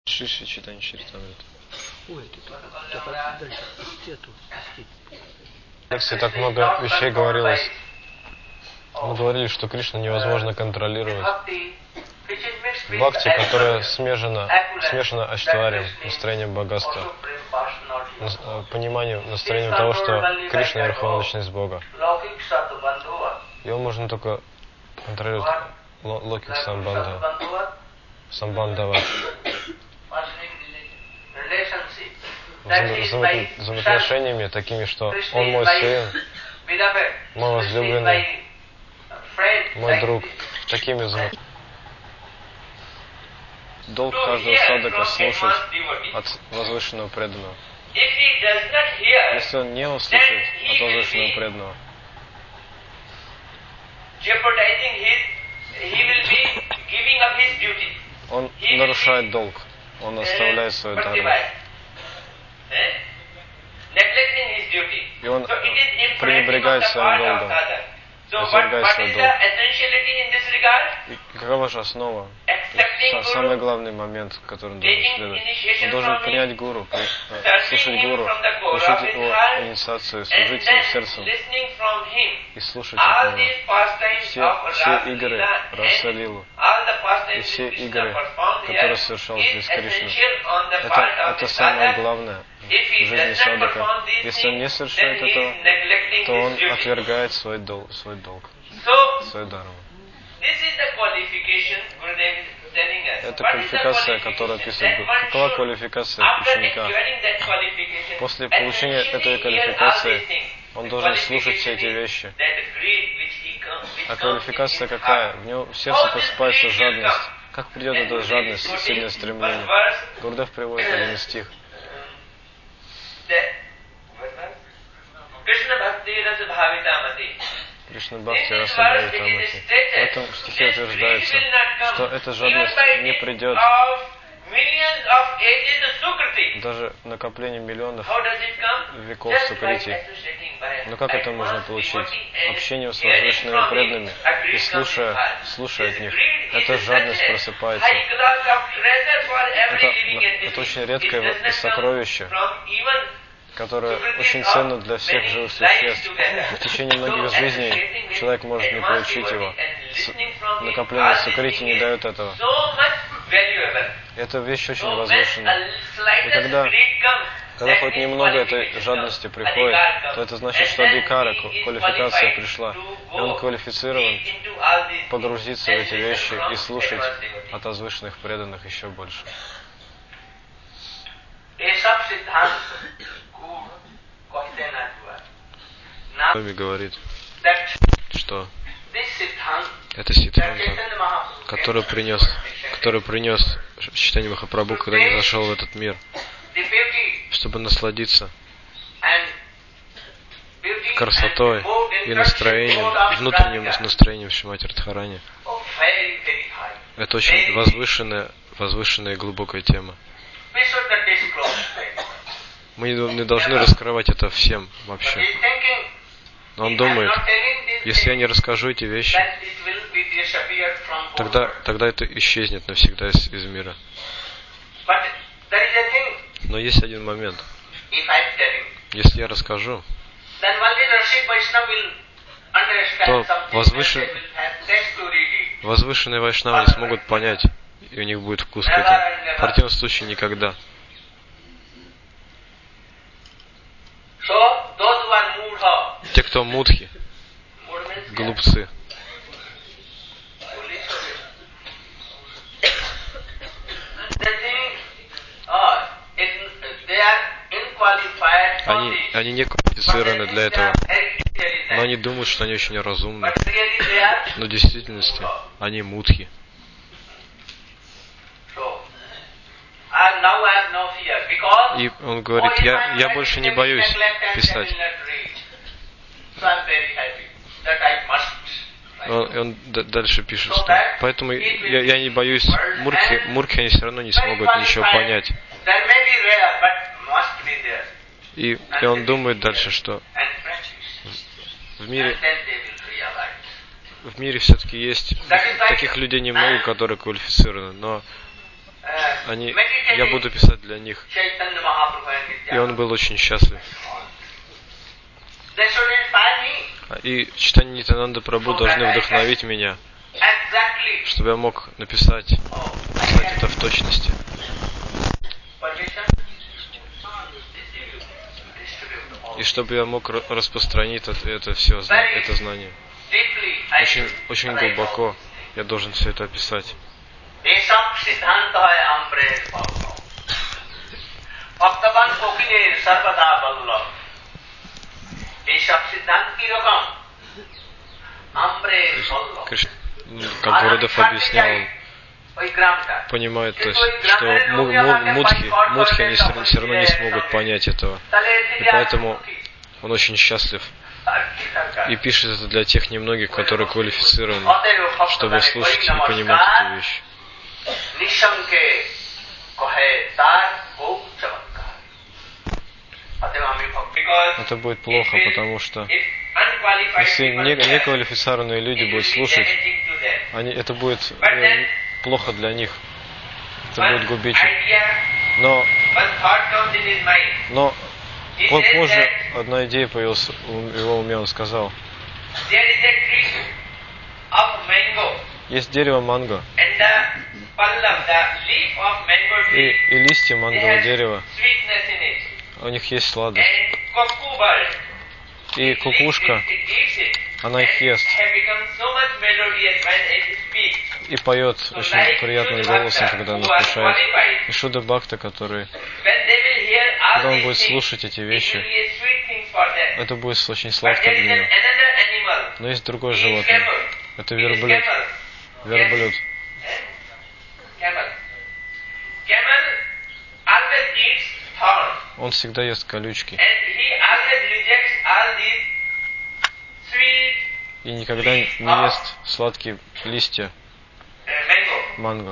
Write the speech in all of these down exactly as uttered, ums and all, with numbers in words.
Шиши читание Чаритамриты. Ой, ты только дальше пусти эту, пусти. В лекции так много вещей говорилось. Мы говорили, что Кришну невозможно контролировать. Бхакти, которая смешана, смешана аштварием, настроением богатства, пониманием, настроением того, что Кришна — Верховная Личность Бога. Его можно только контролировать локик самбандха, самбандхава, взаимоотношениями такими, что он мой сын, мой возлюбленный, мой друг, такими взаимоотношениями. Долг каждого садака слушать от возвышенного преданного. Если он не услышит от возвышенного преданного, он нарушает долг, он оставляет свою дхарму. И он пренебрегает своим долгом, отвергает свой долг. И какова же основа? Самый главный момент, который он должен следовать. Он должен принять гуру, слушать гуру, слушать его инициацию, служить своим сердцем и слушать от него. Все, все игры Раса-лилу и все игры, которые совершал здесь Кришна, это, это самое главное в жизни садака. Если он не совершает этого, то он отвергает свой долг, свой долг, свою дхарму. Это квалификация, которую описывает Гуру. Какова квалификация ученика? После получения этой квалификации он должен слушать все эти вещи. А квалификация какая? В него в сердце просыпается жадность. Как придет эта жадность, сильное стремление? Гурдев приводит один стих. Кришна Бхакти Раса Бхавитамати. В этом стихе утверждается, что эта жадность не придет даже накопление миллионов веков сукрити. Но как это можно получить? Общение с возвышенными преданными и слушая, слушая от них. Эта жадность просыпается. Это, это очень редкое сокровище, которое очень ценно для всех живых существ. В течение многих жизней человек может не получить его. Накопление сукрити не дает этого. Эта вещь очень возвышенная. И когда, когда хоть немного этой жадности приходит, то это значит, что адикара, квалификация пришла. И он квалифицирован погрузиться в эти вещи и слушать от возвышенных преданных еще больше. Свами говорит, что это Сиддханта, который принес, который принес Чайтанья Махапрабху, когда не зашел в этот мир, чтобы насладиться красотой и настроением, внутренним настроением Шримати Радхарани. Это очень возвышенная, возвышенная и глубокая тема. Мы не должны раскрывать это всем вообще. Но он думает, если я не расскажу эти вещи, тогда, тогда это исчезнет навсегда из, из мира. Но есть один момент. Если я расскажу, то возвышен... возвышенные вайшнавы не смогут понять, и у них будет вкус к этому. В противном случае никогда. Те, кто мудхи, глупцы, они, они не квалифицированы для этого, но они думают, что они очень разумны, но в действительности они мудхи. И он говорит, я, я больше не боюсь писать. Он, он дальше пишет, что поэтому я, я не боюсь мурки, мурки они все равно не смогут ничего понять. И, и он думает дальше, что в мире, в мире все-таки есть таких людей немного, которые квалифицированы, но они, я буду писать для них. И он был очень счастлив. И читание Нитьянанды Прабху должны вдохновить меня, чтобы я мог написать, написать это в точности. И чтобы я мог распространить это, это все, это знание. Очень, очень глубоко я должен все это описать. Кришна, как Гурудев объяснял, понимает, то есть, что мудхи, мудхи они все, все равно не смогут понять этого. И поэтому он очень счастлив. И пишет это для тех немногих, которые квалифицированы, чтобы слушать и понимать эту вещь. Это будет плохо, потому что если неквалифицированные люди будут слушать, они, это будет э, плохо для них. Это будет губить их. Но, но позже одна идея появилась в его уме, он сказал: есть дерево манго, и, и листья мангового дерева, у них есть сладость. И кукушка, она их ест и поет очень приятным голосом, когда она кушает. И Шуда Бхакта, который, когда он будет слушать эти вещи, это будет очень сладко для него. Но есть другое животное. Это верблюд. Верблюд. Он всегда ест колючки. И никогда не ест сладкие листья манго.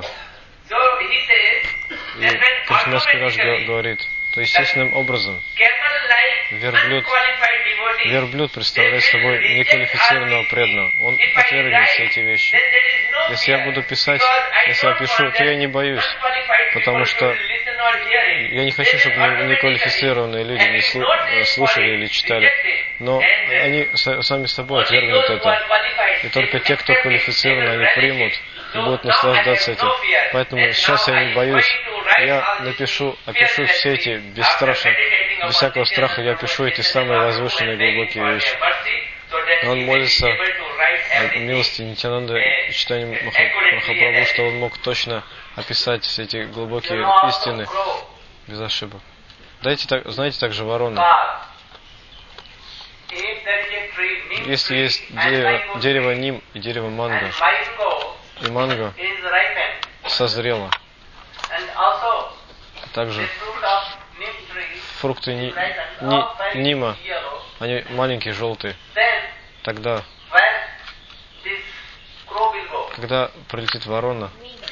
И Кришна Скираж говорит, то естественным образом верблюд, верблюд представляет собой неквалифицированного преданного. Он отвергнет все эти вещи. Если я буду писать, если я пишу, то я не боюсь, потому что я не хочу, чтобы неквалифицированные люди не слушали или читали. Но они сами собой отвергнут это. И только те, кто квалифицированы, они примут и будут наслаждаться этим. Поэтому сейчас я не боюсь. Я напишу, опишу все эти бесстрашно, без всякого страха, я пишу эти самые возвышенные глубокие вещи. И он молится о милости Нитьянанды и читанию Махапрабху, что он мог точно описать все эти глубокие истины без ошибок. Дайте так, знаете также ворона. Если есть дерево, дерево ним и дерево манго, и манго созрело, также фрукты ни, ни, нима, они маленькие, желтые, тогда, когда прилетит ворона,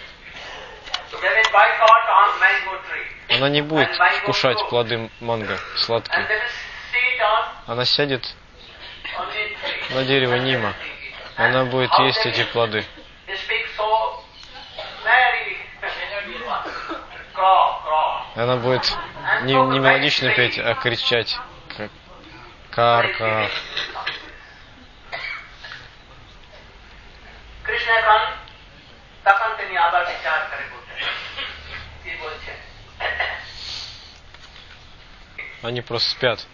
она не будет вкушать плоды манго сладкие. Она сядет на дерево нима, она будет есть эти плоды. Она будет не, не мелодично петь, а кричать. Кар-кар. Они просто спят.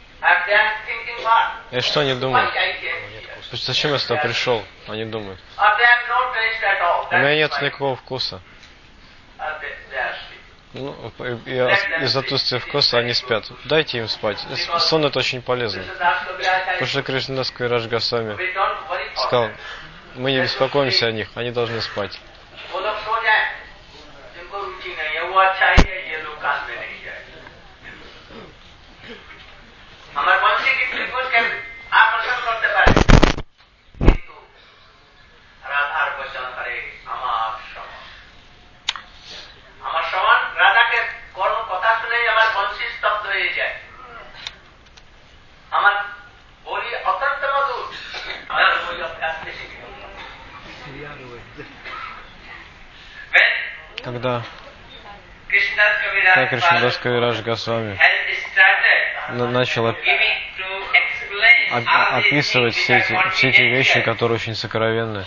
И что они думают? Зачем я сюда пришел? Они думают. У меня нет никакого вкуса. Ну, из-за отсутствия вкуса они спят. Дайте им спать. Сон это очень полезно. Потому что Кришна Скираж Госвами сказал, мы не беспокоимся о них, они должны спать. Когда Когда Кришнадас Кавирадж Госвами начал оп описывать все эти, все эти вещи, которые очень сокровенны,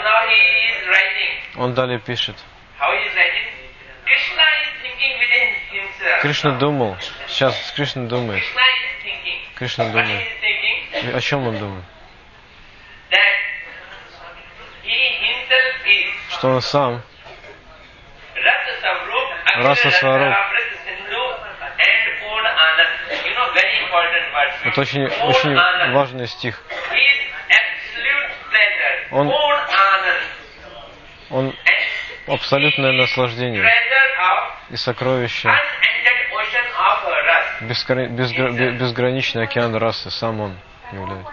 он далее пишет. Кришна думал, сейчас Кришна думает. Кришна думает. О чем он думает? Что он сам Раса Сваруб. Это очень, очень важный стих. Он, он абсолютное наслаждение и сокровище. Бескра... Безгра... Безграничный океан расы, сам он является.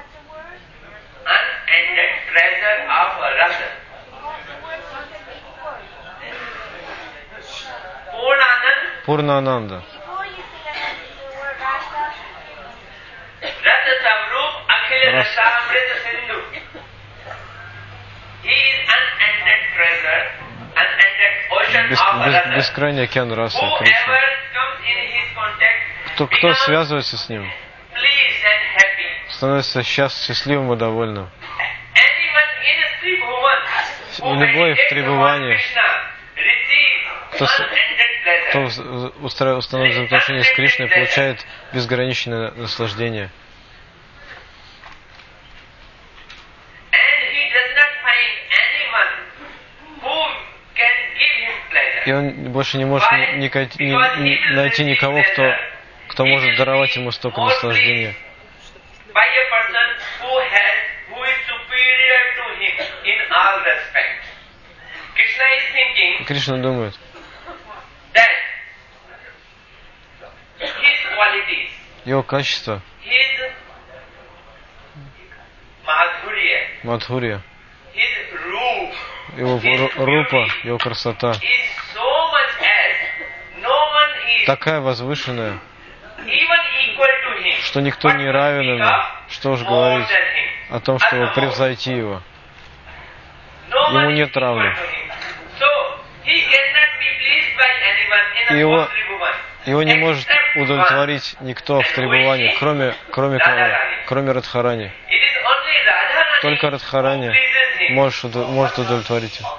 Пурна-ананда. Бес, без, бескрайний океан расы, Кришна. Кто, кто связывается с ним, становится сейчас счастливым и довольным. Любой в Трибхуване, кто, кто установит взаимоотношения с Кришной, получает безграничное наслаждение. И он больше не может ни, ни, ни, найти никого, кто, кто может даровать ему столько наслаждения. И Кришна думает, его качество, мадхурья, его рупа, его красота такая возвышенная, что никто не равен ему. Что уж говорить о том, чтобы превзойти его. Ему нет равных. И его, его не может удовлетворить никто в Трибхуване, кроме, кроме кого? Кроме Радхарани. Только Радхарани может, может удовлетворить его.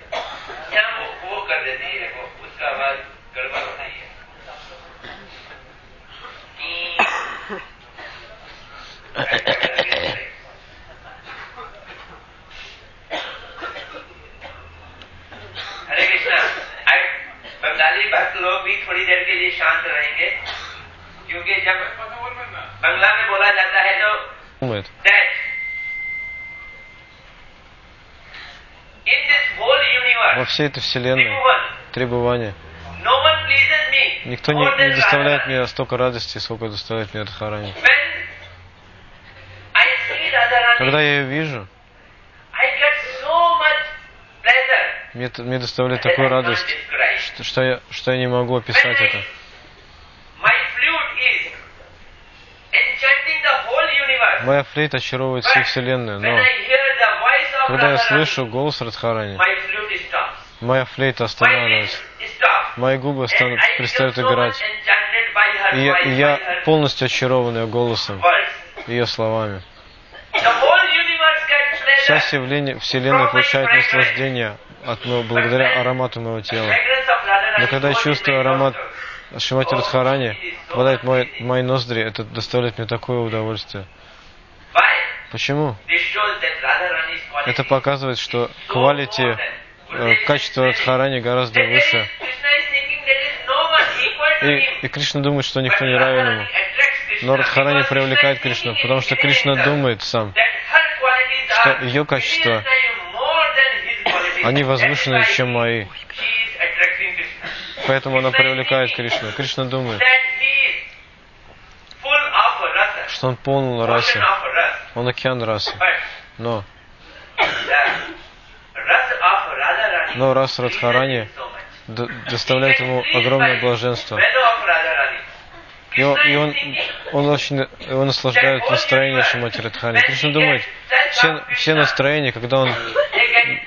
Думает. Во всей этой вселенной, Трибхуване, никто не, не доставляет мне столько радости, сколько доставляет мне Радхарани. Когда я ее вижу, мне, мне доставляет такую радость, что, что, я, что я не могу описать это. Моя флейта очаровывает всю вселенную, но когда я слышу голос Радхарани, моя флейта останавливается, мои губы станут, перестают играть, и я, и я полностью очарован ее голосом, ее словами. Вся вселенная, вселенная получает наслаждение от моего, благодаря аромату моего тела. Но когда я чувствую аромат Шримати Радхарани, попадает в мои, мои ноздри, это доставляет мне такое удовольствие. Почему? Это показывает, что quality, э, качество Радхарани гораздо выше. И, и Кришна думает, что никто не равен ему. Но Радхарани привлекает Кришну, потому что Кришна думает сам, что ее качества, они возвышены, чем мои. Поэтому она привлекает Кришну. Кришна думает, что он полон расы. Он океан расы. Но, но раса Радхарани доставляет ему огромное блаженство. И он, и он, он очень его наслаждает настроение Шримати Радхарани. Кришна думает, все, все настроения, когда он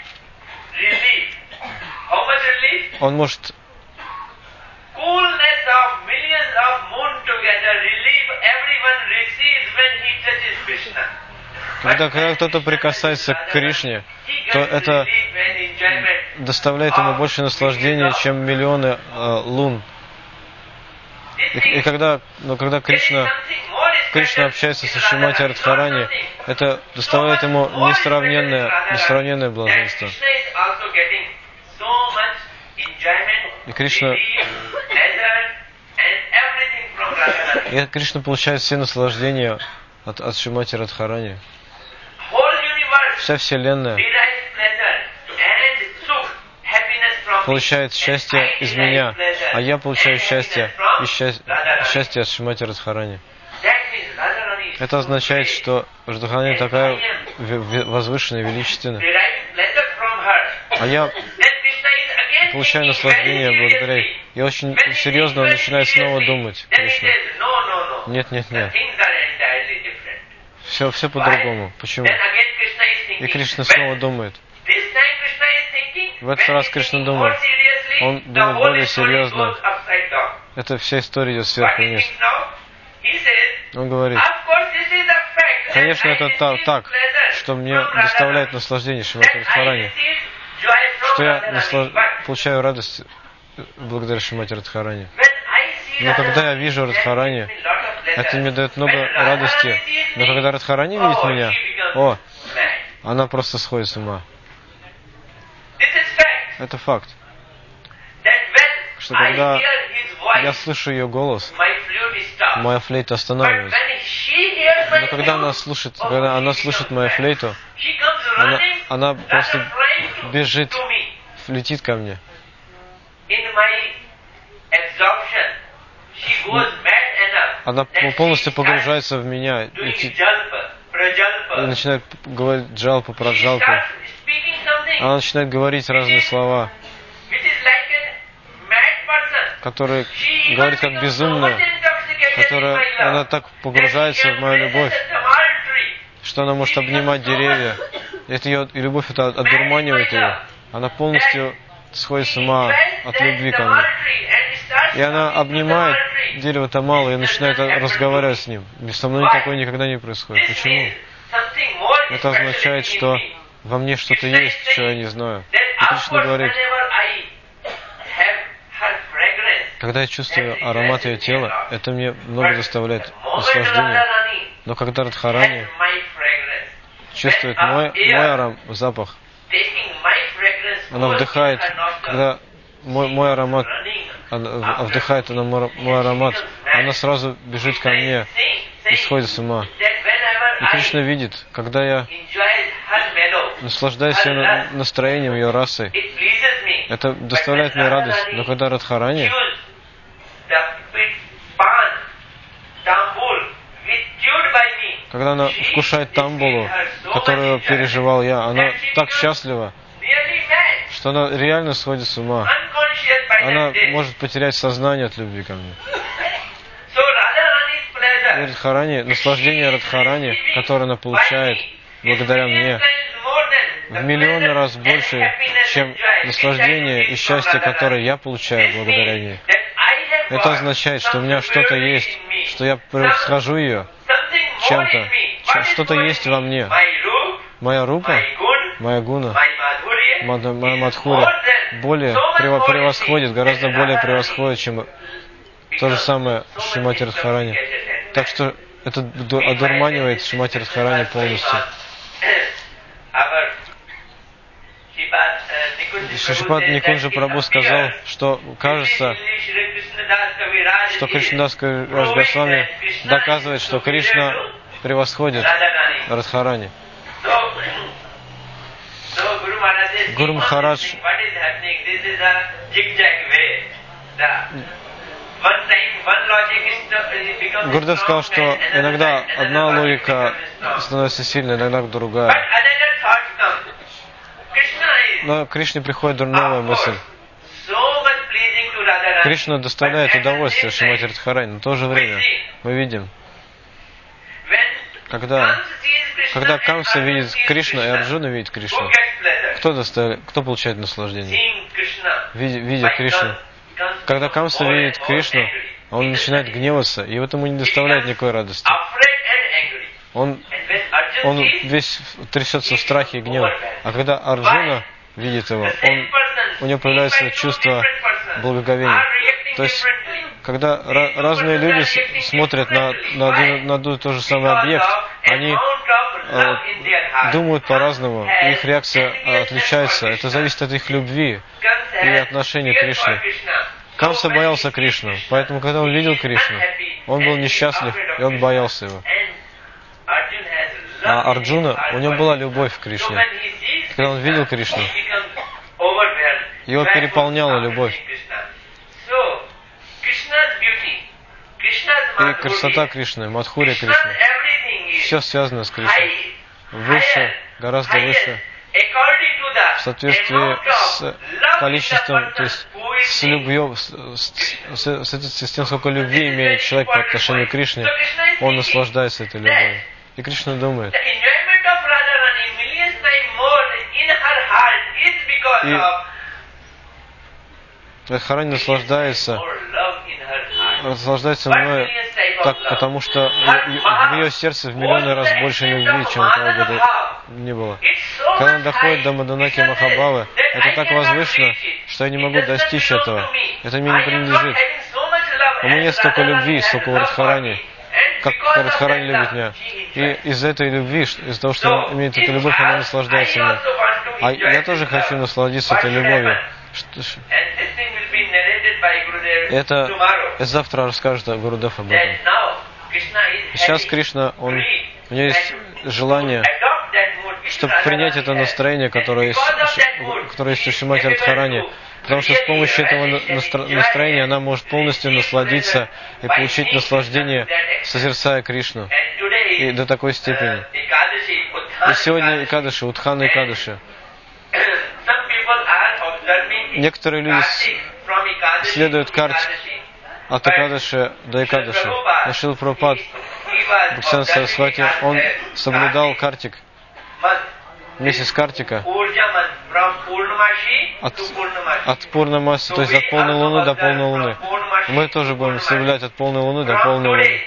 он может Когда, когда кто-то прикасается к Кришне, то это доставляет ему больше наслаждения, чем миллионы э, лун. И, и когда, но когда Кришна, Кришна общается со Шримати Радхарани, это доставляет ему несравненное, несравненное блаженство. И Кришна, и Кришна получает все наслаждения от, от Шримати Радхарани. Вся Вселенная получает счастье из меня, а я получаю счастье и счастье, счастье от Шримати Радхарани. Это означает, что Радхарани такая возвышенная, величественная. А я получаю наслаждение благодаря ей. И очень серьезно он начинает снова думать, Кришна. Нет, нет, нет. Все, все по-другому. Почему? И Кришна снова думает. В этот раз Кришна думает. Он думает более серьезно. Это вся история идет сверху вниз. Он говорит, конечно, это та, так, что мне доставляет наслаждение Шримати Радхарани, что я наслаж... получаю радость благодаря Шримати Радхарани. Но когда я вижу Радхарани, это мне дает много радости. Но когда Радхарани видит меня, о, она просто сходит с ума. Это факт. Что когда я слышу ее голос, моя флейта останавливается. Но когда она слушает, когда она слушает мою флейту, она, она просто бежит, летит ко мне. Она полностью погружается в меня и, и начинает говорить джалпу про джалпу. Она начинает говорить разные слова, которые говорит как безумная, которая, она так погружается в мою любовь, что она может обнимать деревья. Это ее, и любовь это одурманивает ее. Она полностью сходит с ума от любви ко мне. И она обнимает дерево Тамала и начинает разговаривать с ним. Со мной такое никогда не происходит. Почему? Это означает, что во мне что-то есть, что я не знаю. И Кришна говорит, когда я чувствую аромат ее тела, это мне много доставляет наслаждения. Но когда Радхарани чувствует мой, мой аром, запах, она вдыхает, когда мой, мой аромат, она вдыхает она мой, мой аромат, она сразу бежит ко мне и сходит с ума. И Кришна видит, когда я наслаждаюсь ее настроением, ее расой, это доставляет мне радость. Но когда Радхарани когда она вкушает тамбулу, которую переживал я, она так счастлива, что она реально сходит с ума. Она может потерять сознание от любви ко мне. И Радхарани, наслаждение Радхарани, которое она получает благодаря мне, в миллионы раз больше, чем наслаждение и счастье, которое я получаю благодаря ней. Это означает, что у меня что-то есть, что я превосхожу ее чем-то, что-то есть во мне. Моя рупа, моя гуна, моя мадхура более превосходит, гораздо более превосходит, чем то же самое Шримати Радхарани. Так что это одурманивает Шримати Радхарани полностью. Шрипад Никунджа Прабху сказал, что кажется, что Кришнадас Кавираж Госвами доказывает, что Кришна превосходит Радхарани. Гуру Махарадж Гурдев сказал, что иногда одна логика становится сильной, иногда другая. Но Кришне приходит новая мысль. Кришна доставляет удовольствие Шримати Радхарани, но в то же время мы видим, когда, когда Камса видит Кришну и Арджуна видит Кришну, кто, доставляет, кто получает наслаждение? Видя, видя Кришну. Когда Камса видит Кришну, он начинает гневаться, и это ему не доставляет никакой радости. Он, он весь трясется в страхе и гневе. А когда Арджуна видит его, он, у него появляется чувство благоговения. То есть, когда разные люди смотрят на, на, один, на один и тот же самый объект, они э, думают по-разному, их реакция э, отличается. Это зависит от их любви и отношения к Кришне. Камса боялся Кришну, поэтому, когда он видел Кришну, он был несчастлив, и он боялся его. А Арджуна, у него была любовь к Кришне. Когда он видел Кришну, его переполняла любовь. И красота Кришны, Мадхурья Кришны, все связано с Кришной. Выше, гораздо выше, в соответствии с количеством, то есть с любовью, с, с, с, с тем, сколько любви имеет человек по отношению к Кришне, он наслаждается этой любовью. И Кришна думает. И Радхарани наслаждается, наслаждается мной, так, потому что в ее сердце в миллионы раз больше любви, чем у кого бы то ни было. Когда она доходит до Маданаки Махабхавы, это так возвышенно, что я не могу достичь этого. Это мне не принадлежит. У меня нет столько любви, столько у Радхарани, как Радхарани любит меня. И из-за этой любви, из-за того, что она имеет эту любовь, она наслаждается мной. А я тоже хочу насладиться этой любовью. Это завтра расскажет Гурудев об этом. Сейчас Кришна, он, у него есть желание, чтобы принять это настроение, которое есть, которое есть у Шримати Радхарани, потому что с помощью этого настроения она может полностью насладиться и получить наслаждение, созерцая Кришну. И до такой степени. И сегодня Экадаши, Утхана Экадаши. Некоторые люди следуют карте от Экадаши до Экадаши. Но Шрила Прабхупад, Бхактисиданта Сарасвати, он соблюдал картик. Месяц картика. От, от Пурнамаси, то есть от полной луны до полной луны. Мы тоже будем соблюдать от полной луны до полной луны.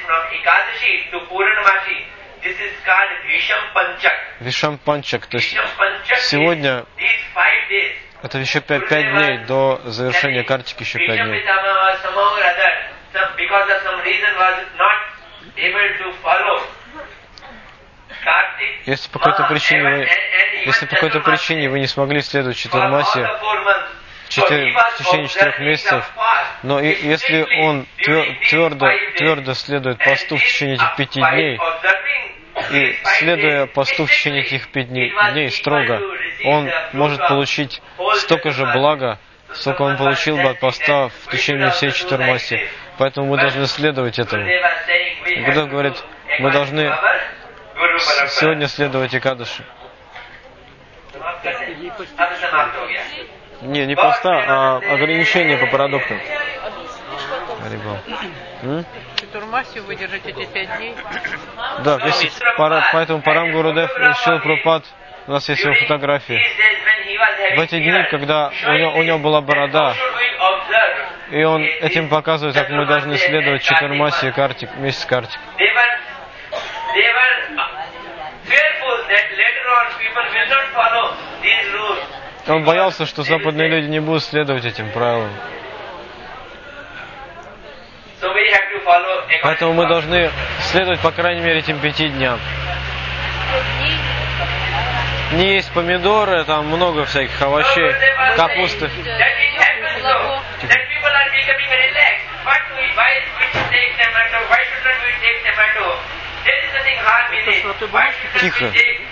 Вишам Панчак, то есть сегодня это еще пять, пять дней до завершения картики, еще пять дней. Если по какой-то причине вы, если по какой-то причине вы не смогли следовать Чатурмасе в течение четырех месяцев, но и, если он твердо, твердо следует посту в течение этих пяти дней, и следуя посту в течение этих пяти дней строго, он может получить столько же блага, сколько он получил бы от поста в течение всей Чатурмаси. Поэтому мы должны следовать этому. Гурудев говорит, мы должны сегодня следовать Экадаши. Не, не поста, а ограничения по продуктам. Чатурмасию выдержать эти пять дней? Да, если, пара, поэтому Парам Гурудев и Шрила Прабхупад, у нас есть его фотографии. В эти дни, когда у него, у него была борода, и он этим показывает, как мы должны следовать Чатурмасе и картик, месяц картик. Он боялся, что западные люди не будут следовать этим правилам. Поэтому мы должны следовать, по крайней мере, этим пяти дням. Не есть помидоры, там много всяких овощей, капусты. Тихо.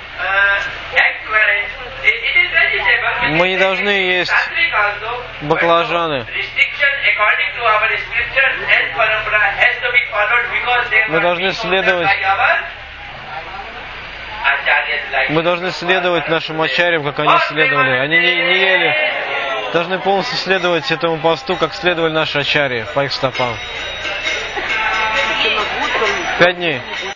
Мы не должны есть баклажаны. Мы должны следовать Мы должны следовать нашим ачарьям, как они следовали. Они не, не ели. Должны полностью следовать этому посту, как следовали наши ачарьи, по их стопам. Пять дней.